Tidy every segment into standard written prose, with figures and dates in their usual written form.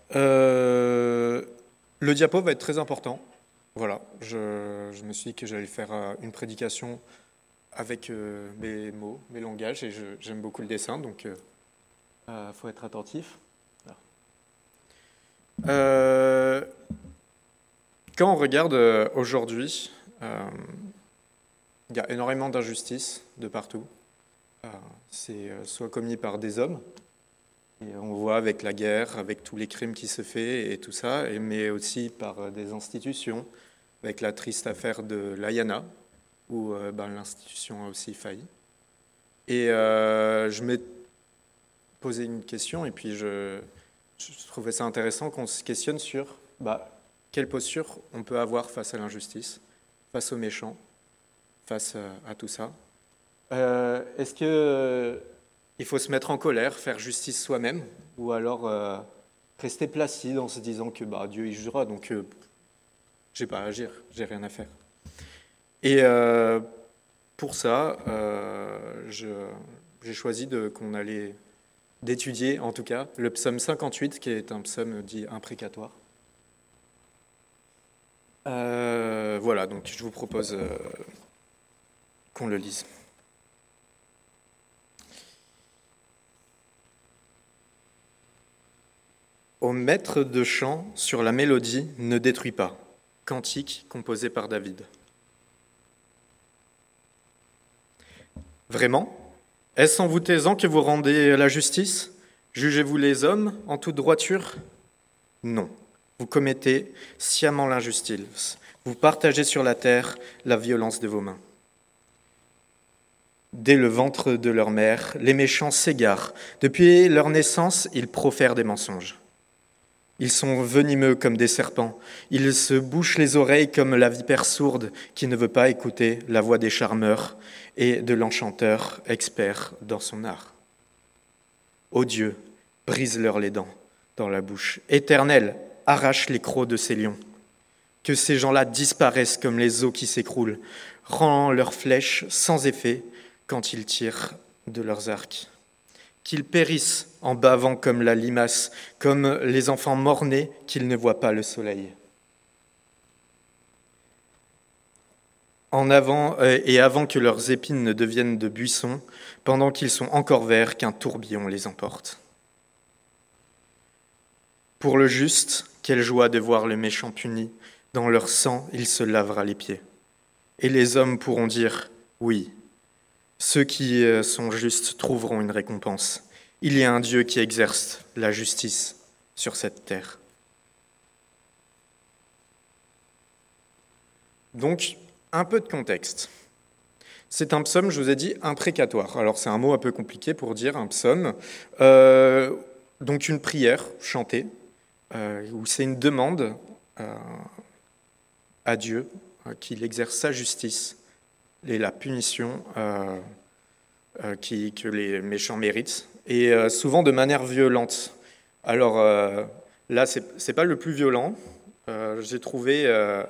Euh, le diapo va être très important. Voilà, je me suis dit que j'allais faire une prédication avec mes mots, mes langages, et j'aime beaucoup le dessin, donc faut être attentif. Euh, Quand on regarde aujourd'hui, il y a énormément d'injustices de partout. Euh, c'est soit commis par des hommes, et on voit avec la guerre, avec tous les crimes qui se font et tout ça, mais aussi par des institutions, avec la triste affaire de l'Ayana, où l'institution a aussi failli. Et je m'ai posé une question, et puis je trouvais ça intéressant qu'on se questionne sur quelle posture on peut avoir face à l'injustice, face aux méchants, face à tout ça. Est-ce que il faut se mettre en colère, faire justice soi-même, ou alors rester placide en se disant que Dieu y jugera, donc j'ai pas à agir, j'ai rien à faire. Et pour ça, j'ai choisi qu'on allait d'étudier, en tout cas, le psaume 58, qui est un psaume dit imprécatoire. Voilà, donc je vous propose qu'on le lise. Au maître de chant sur la mélodie, ne détruis pas. Cantique composé par David. Vraiment ? Est-ce en vous taisant que vous rendez la justice ? Jugez-vous les hommes en toute droiture ? Non. Vous commettez sciemment l'injustice. Vous partagez sur la terre la violence de vos mains. Dès le ventre de leur mère, les méchants s'égarent. Depuis leur naissance, ils profèrent des mensonges. Ils sont venimeux comme des serpents. Ils se bouchent les oreilles comme la vipère sourde qui ne veut pas écouter la voix des charmeurs et de l'enchanteur expert dans son art. Ô Dieu, brise-leur les dents dans la bouche. Éternel, arrache les crocs de ces lions. Que ces gens-là disparaissent comme les eaux qui s'écroulent. Rends leurs flèches sans effet quand ils tirent de leurs arcs. Qu'ils périssent en bavant comme la limace, comme les enfants mort-nés qu'ils ne voient pas le soleil. Avant que leurs épines ne deviennent de buissons, pendant qu'ils sont encore verts, qu'un tourbillon les emporte. Pour le juste, quelle joie de voir le méchant puni. Dans leur sang, il se lavera les pieds. Et les hommes pourront dire « Oui, ceux qui sont justes trouveront une récompense. Il y a un Dieu qui exerce la justice sur cette terre. » Donc, un peu de contexte. C'est un psaume, je vous ai dit, imprécatoire. Alors, c'est un mot un peu compliqué pour dire un psaume. Donc, une prière chantée, où c'est une demande à Dieu qu'il exerce sa justice et la punition que les méchants méritent, et souvent de manière violente. Alors là, c'est pas le plus violent. J'ai trouvé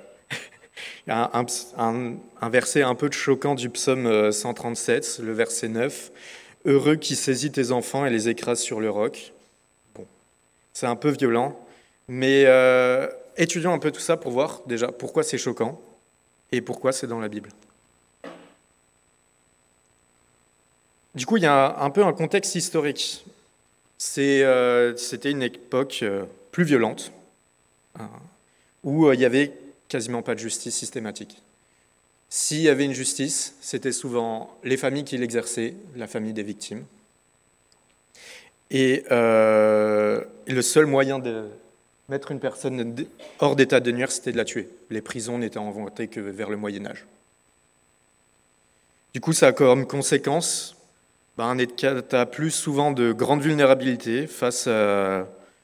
un verset un peu choquant du psaume 137, le verset 9. « Heureux qui saisit tes enfants et les écrase sur le roc ». Bon, c'est un peu violent, mais étudions un peu tout ça pour voir déjà pourquoi c'est choquant et pourquoi c'est dans la Bible. Du coup, il y a un peu un contexte historique. C'était une époque plus violente, où il n'y avait quasiment pas de justice systématique. S'il y avait une justice, c'était souvent les familles qui l'exerçaient, la famille des victimes. Et le seul moyen de mettre une personne hors d'état de nuire, c'était de la tuer. Les prisons n'étaient inventées que vers le Moyen-Âge. Du coup, ça a comme conséquence un état plus souvent de grande vulnérabilité face à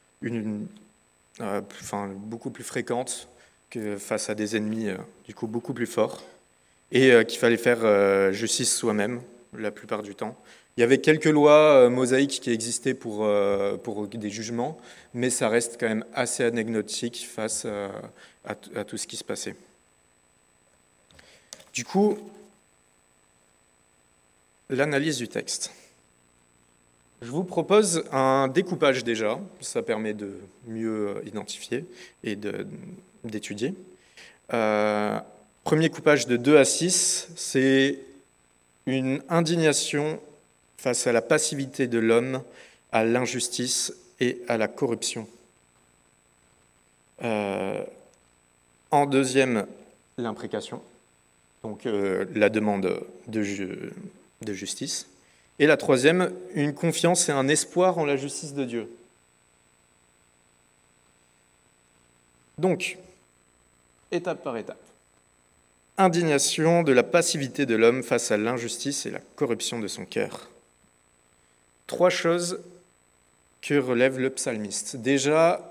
beaucoup plus fréquente que face à des ennemis du coup beaucoup plus forts, et qu'il fallait faire justice soi-même la plupart du temps. Il y avait quelques lois mosaïques qui existaient pour des jugements, mais ça reste quand même assez anecdotique face à tout ce qui se passait. Du coup, l'analyse du texte. Je vous propose un découpage déjà, ça permet de mieux identifier et d'étudier. Premier coupage de 2 à 6, c'est une indignation face à la passivité de l'homme, à l'injustice et à la corruption. En deuxième, l'imprécation, donc la demande de justice. Et la troisième, une confiance et un espoir en la justice de Dieu. Donc, étape par étape. Indignation de la passivité de l'homme face à l'injustice et la corruption de son cœur. 3 choses que relève le psalmiste. Déjà,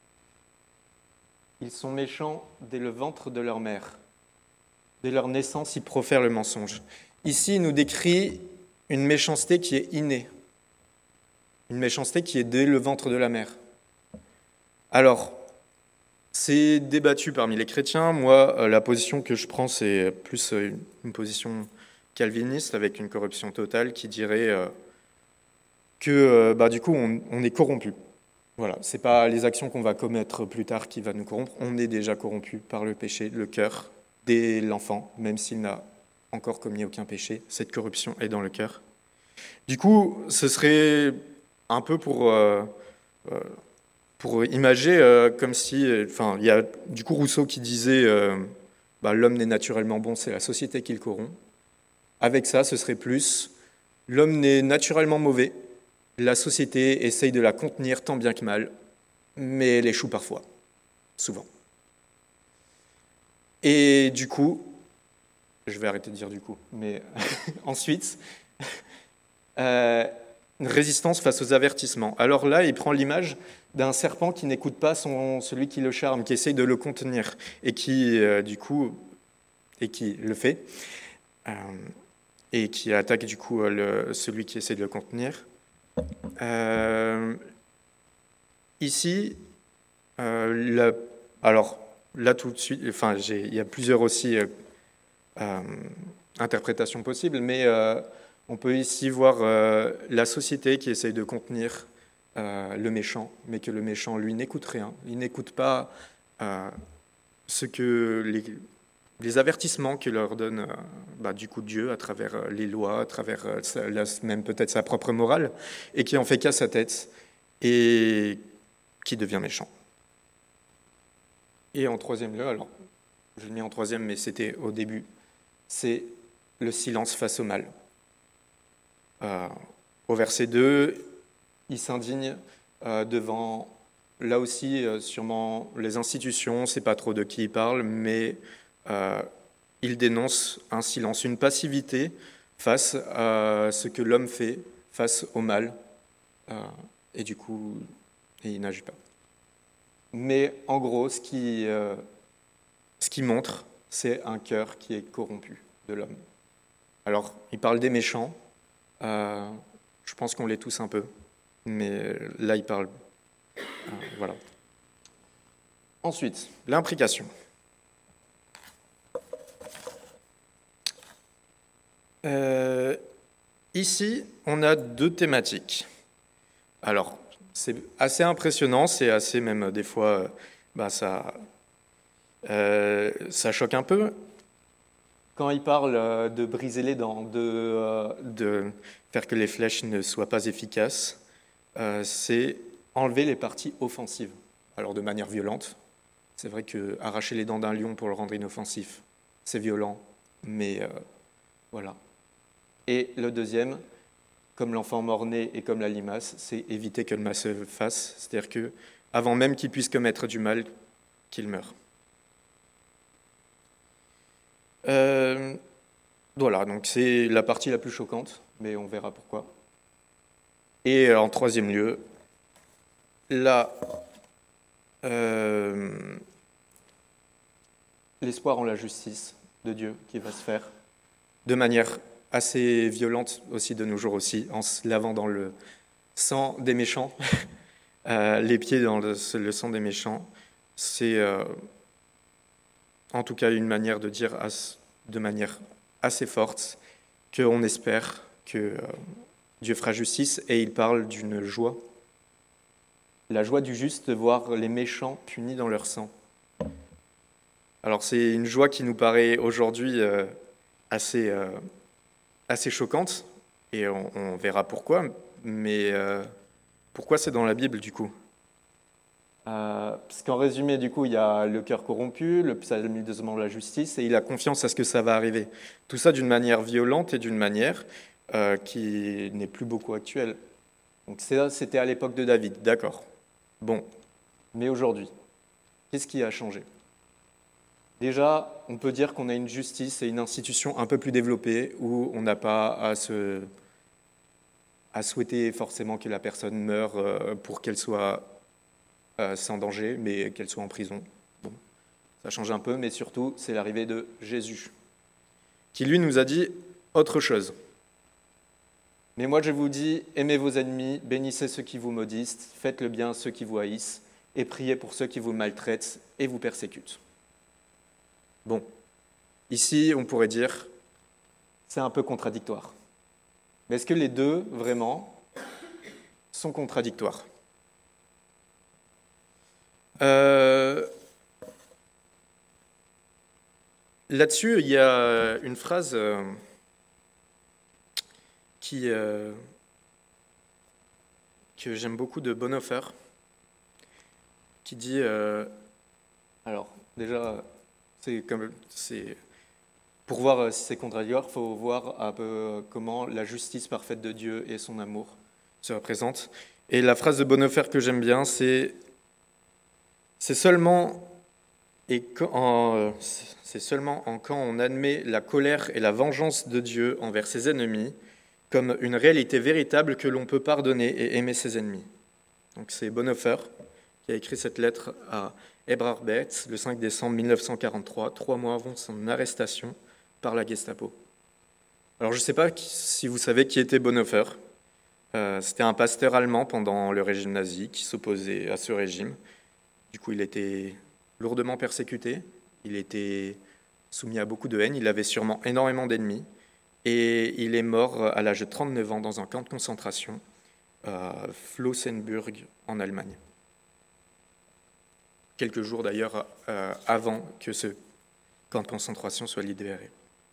ils sont méchants dès le ventre de leur mère. Dès leur naissance, ils profèrent le mensonge. Ici, il nous décrit une méchanceté qui est innée. Une méchanceté qui est dès le ventre de la mère. Alors, c'est débattu parmi les chrétiens. Moi, la position que je prends, c'est plus une position calviniste avec une corruption totale qui dirait que du coup, on est corrompu. Voilà, c'est pas les actions qu'on va commettre plus tard qui va nous corrompre. On est déjà corrompu par le péché, le cœur, dès l'enfant, même s'il n'a encore commis aucun péché. Cette corruption est dans le cœur. Du coup, ce serait un peu pour imager comme si... il y a du coup Rousseau qui disait l'homme n'est naturellement bon, c'est la société qui le corrompt. Avec ça, ce serait plus l'homme n'est naturellement mauvais, la société essaye de la contenir tant bien que mal, mais elle échoue parfois, souvent. Et du coup, je vais arrêter de dire du coup, mais ensuite, une résistance face aux avertissements. Alors là, il prend l'image d'un serpent qui n'écoute pas celui qui le charme, qui essaye de le contenir, et qui, qui le fait, et qui attaque du coup celui qui essaie de le contenir. Ici, alors là tout de suite, il y a plusieurs aussi interprétations possibles, mais on peut ici voir la société qui essaye de contenir le méchant, mais que le méchant, lui, n'écoute rien. Il n'écoute pas ce que les avertissements que leur donne du coup Dieu à travers les lois, à travers même peut-être sa propre morale, et qui en fait qu'à sa tête, et qui devient méchant. Et en troisième lieu, alors je le mets en troisième, mais c'était au début, c'est le silence face au mal. Au verset 2, il s'indigne devant, là aussi, sûrement les institutions, c'est pas trop de qui il parle, mais il dénonce un silence, une passivité face à ce que l'homme fait, face au mal, et du coup, il n'agit pas. Mais en gros, ce qui montre, c'est un cœur qui est corrompu de l'homme. Alors, il parle des méchants, je pense qu'on l'est tous un peu, mais là, il parle... voilà. Ensuite, l'imprécation. Ici, on a 2 thématiques. Alors, c'est assez impressionnant, c'est assez même des fois, ça choque un peu. Quand il parle de briser les dents, de faire que les flèches ne soient pas efficaces, c'est enlever les parties offensives. Alors de manière violente, c'est vrai que arracher les dents d'un lion pour le rendre inoffensif, c'est violent, mais voilà. Et le deuxième, comme l'enfant mort-né et comme la limace, c'est éviter que le mal se fasse, c'est-à-dire que avant même qu'il puisse commettre du mal, qu'il meure. Voilà, donc c'est la partie la plus choquante, mais on verra pourquoi. Et en troisième lieu, l'espoir en la justice de Dieu qui va se faire de manière assez violente aussi de nos jours aussi, en se lavant dans le sang des méchants, les pieds dans le sang des méchants. C'est en tout cas une manière de dire de manière assez forte qu'on espère que Dieu fera justice, et il parle d'une joie. La joie du juste de voir les méchants punis dans leur sang. Alors c'est une joie qui nous paraît aujourd'hui assez, assez choquante, et on verra pourquoi, mais pourquoi c'est dans la Bible du coup? Parce qu'en résumé, du coup, il y a le cœur corrompu, le psalme de la justice, et il a confiance à ce que ça va arriver. Tout ça d'une manière violente et d'une manière qui n'est plus beaucoup actuelle. Donc ça, c'était à l'époque de David, d'accord. Bon, mais aujourd'hui, qu'est-ce qui a changé? Déjà, on peut dire qu'on a une justice et une institution un peu plus développée où on n'a pas à souhaiter forcément que la personne meure pour qu'elle soit sans danger, mais qu'elle soit en prison. Bon, ça change un peu, mais surtout, c'est l'arrivée de Jésus, qui lui nous a dit autre chose. Mais moi je vous dis, aimez vos ennemis, bénissez ceux qui vous maudissent, faites le bien à ceux qui vous haïssent, et priez pour ceux qui vous maltraitent et vous persécutent. Bon, ici on pourrait dire, c'est un peu contradictoire. Mais est-ce que les deux, vraiment, sont contradictoires? Là-dessus, il y a une phrase que j'aime beaucoup de Bonhoeffer, qui dit, alors déjà, pour voir si c'est contradictoire, il faut voir un peu comment la justice parfaite de Dieu et son amour se représentent. Et la phrase de Bonhoeffer que j'aime bien, c'est seulement quand on admet la colère et la vengeance de Dieu envers ses ennemis comme une réalité véritable que l'on peut pardonner et aimer ses ennemis. Donc c'est Bonhoeffer qui a écrit cette lettre à Ebrard Bethz le 5 décembre 1943, 3 mois avant son arrestation par la Gestapo. Alors je ne sais pas si vous savez qui était Bonhoeffer. C'était un pasteur allemand pendant le régime nazi qui s'opposait à ce régime. Du coup, il était lourdement persécuté, il était soumis à beaucoup de haine, il avait sûrement énormément d'ennemis, et il est mort à l'âge de 39 ans dans un camp de concentration à Flossenbürg en Allemagne. Quelques jours d'ailleurs avant que ce camp de concentration soit libéré.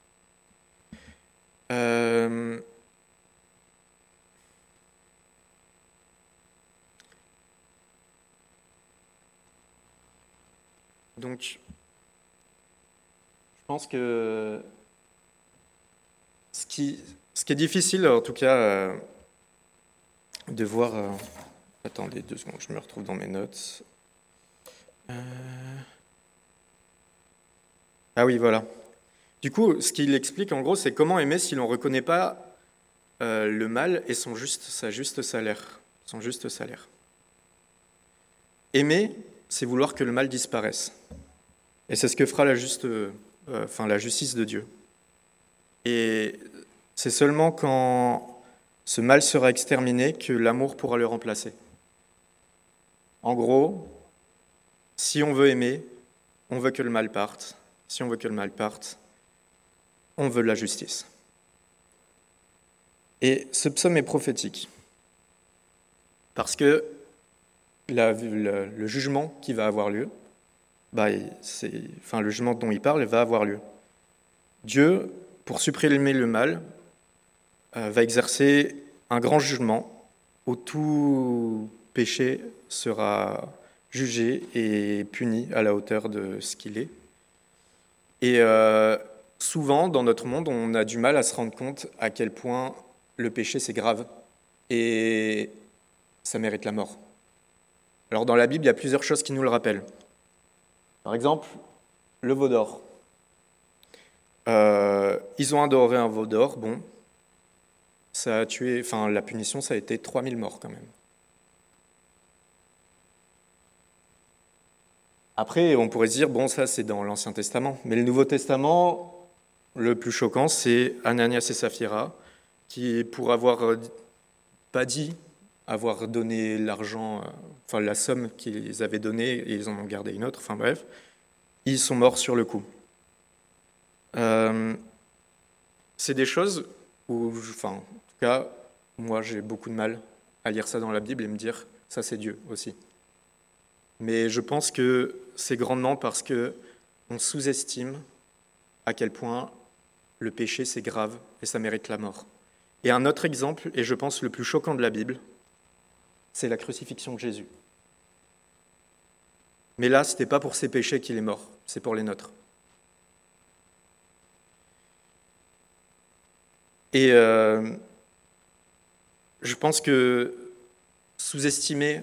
Donc, je pense que ce qui est difficile, en tout cas, de voir... attendez 2 secondes, je me retrouve dans mes notes. Ah oui, voilà. Du coup, ce qu'il explique, en gros, c'est comment aimer si l'on ne reconnaît pas le mal et son juste salaire. Aimer, c'est vouloir que le mal disparaisse. Et c'est ce que fera la justice de Dieu. Et c'est seulement quand ce mal sera exterminé que l'amour pourra le remplacer. En gros, si on veut aimer, on veut que le mal parte. Si on veut que le mal parte, on veut la justice. Et ce psaume est prophétique, parce que le jugement qui va avoir lieu, le jugement dont il parle va avoir lieu. Dieu, pour supprimer le mal, va exercer un grand jugement où tout péché sera jugé et puni à la hauteur de ce qu'il est. Et souvent, dans notre monde, on a du mal à se rendre compte à quel point le péché, c'est grave et ça mérite la mort. Alors dans la Bible, il y a plusieurs choses qui nous le rappellent. Par exemple, le veau d'or. Ils ont adoré un veau d'or, bon, ça a tué, la punition, ça a été 3000 morts quand même. Après, on pourrait se dire, bon, ça c'est dans l'Ancien Testament, mais le Nouveau Testament, le plus choquant, c'est Ananias et Saphira, qui, pour avoir pas dit avoir donné l'argent, la somme qu'ils avaient donnée, et ils en ont gardé une autre, bref, ils sont morts sur le coup. C'est des choses où, en tout cas, moi j'ai beaucoup de mal à lire ça dans la Bible et me dire ça c'est Dieu aussi. Mais je pense que c'est grandement parce que on sous-estime à quel point le péché c'est grave et ça mérite la mort. Et un autre exemple, et je pense le plus choquant de la Bible, c'est la crucifixion de Jésus. Mais là, ce n'était pas pour ses péchés qu'il est mort, c'est pour les nôtres. Et je pense que sous-estimer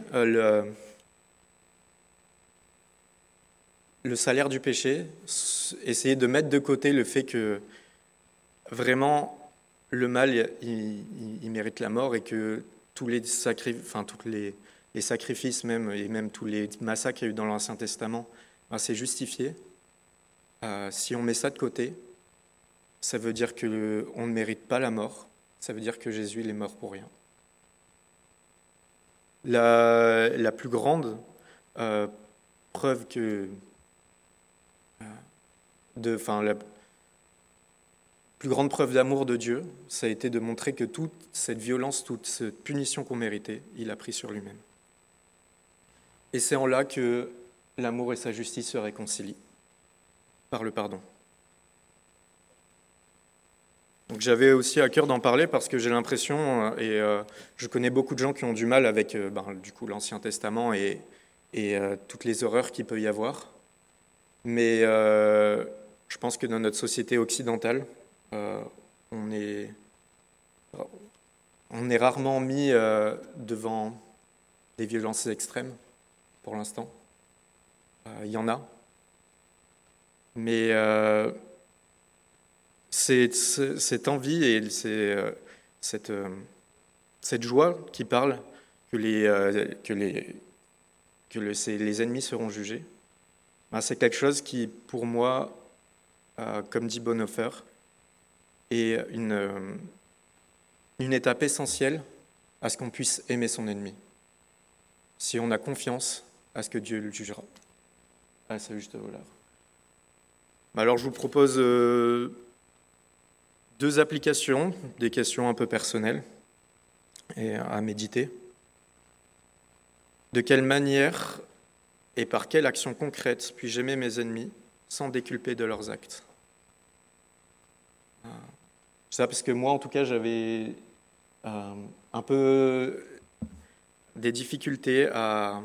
le salaire du péché, essayer de mettre de côté le fait que vraiment le mal, il mérite la mort et que tous les sacrifices même, et même tous les massacres qu'il y a eu dans l'Ancien Testament, c'est justifié. Si on met ça de côté, ça veut dire qu'on ne mérite pas la mort, ça veut dire que Jésus il est mort pour rien. La plus grande preuve la plus grande preuve d'amour de Dieu, ça a été de montrer que toute cette violence, toute cette punition qu'on méritait, il a pris sur lui-même. Et c'est en là que l'amour et sa justice se réconcilient, par le pardon. Donc j'avais aussi à cœur d'en parler parce que j'ai l'impression, et je connais beaucoup de gens qui ont du mal avec du coup, l'Ancien Testament et toutes les horreurs qu'il peut y avoir. Mais je pense que dans notre société occidentale, on est rarement mis devant des violences extrêmes, pour l'instant. Il y en a. Mais cette envie et cette joie qui parle que les ennemis seront jugés, c'est quelque chose qui, pour moi, comme dit Bonhoeffer, est une étape essentielle à ce qu'on puisse aimer son ennemi. Si on a confiance à ce que Dieu le jugera. C'est juste voilà. Alors je vous propose 2 applications, des questions un peu personnelles et à méditer. De quelle manière et par quelle action concrète puis-je aimer mes ennemis sans déculper de leurs actes ? Ça parce que moi, en tout cas, j'avais un peu des difficultés à...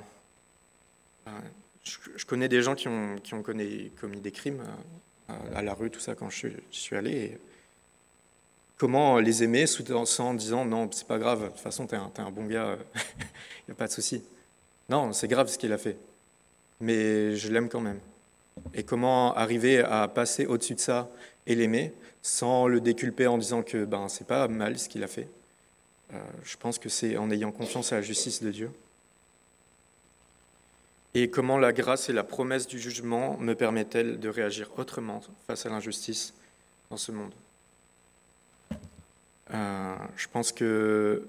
Je connais des gens qui ont commis des crimes à la rue, tout ça, quand je suis allé. Et comment les aimer en disant « Non, c'est pas grave, de toute façon, t'es un bon gars, il n'y a pas de souci. » Non, c'est grave ce qu'il a fait, mais je l'aime quand même. Et comment arriver à passer au-dessus de ça et l'aimer sans le déculper en disant que c'est pas mal ce qu'il a fait. Je pense que c'est en ayant confiance à la justice de Dieu. Et comment la grâce et la promesse du jugement me permettent-elles de réagir autrement face à l'injustice dans ce monde ? Je pense que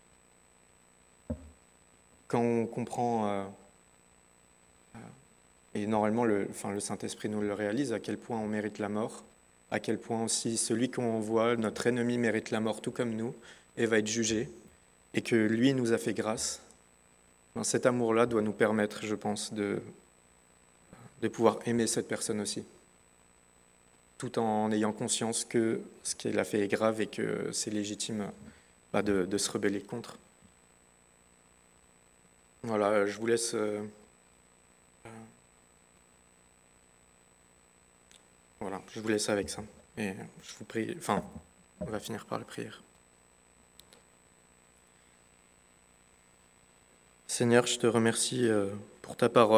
quand on comprend, et normalement le Saint-Esprit nous le réalise, à quel point on mérite la mort, à quel point aussi celui qu'on voit, notre ennemi, mérite la mort tout comme nous et va être jugé, et que lui nous a fait grâce, cet amour-là doit nous permettre, je pense, de pouvoir aimer cette personne aussi, tout en ayant conscience que ce qu'elle a fait est grave et que c'est légitime de se rebeller contre. Voilà, je vous laisse... Voilà, je vous laisse avec ça. Et je vous prie, on va finir par la prière. Seigneur, je te remercie pour ta parole.